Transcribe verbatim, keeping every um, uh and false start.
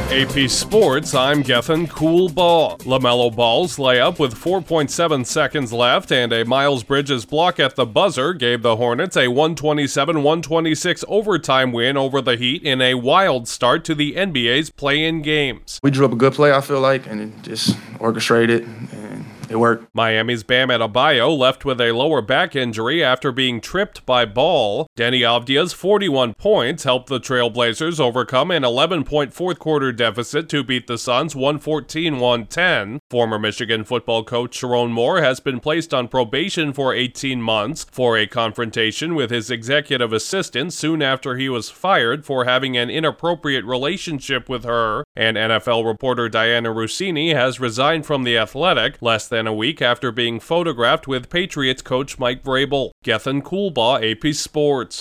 A P Sports, I'm Gethin Coolbaugh. LaMelo Ball's layup with four point seven seconds left and a Miles Bridges block at the buzzer gave the Hornets a one twenty-seven one twenty-six overtime win over the Heat in a wild start to the N B A's play-in games. We drew up a good play, I feel like, and it just orchestrated, and it worked. Miami's Bam Adebayo left with a lower back injury after being tripped by Ball. Deni Avdia's forty-one points helped the Trailblazers overcome an eleven-point fourth-quarter deficit to beat the Suns one fourteen one ten. Former Michigan football coach Sharon Moore has been placed on probation for eighteen months for a confrontation with his executive assistant soon after he was fired for having an inappropriate relationship with her. And N F L reporter Diana Russini has resigned from The Athletic less than a week after being photographed with Patriots coach Mike Vrabel. Gethin Coolbaugh, A P Sports.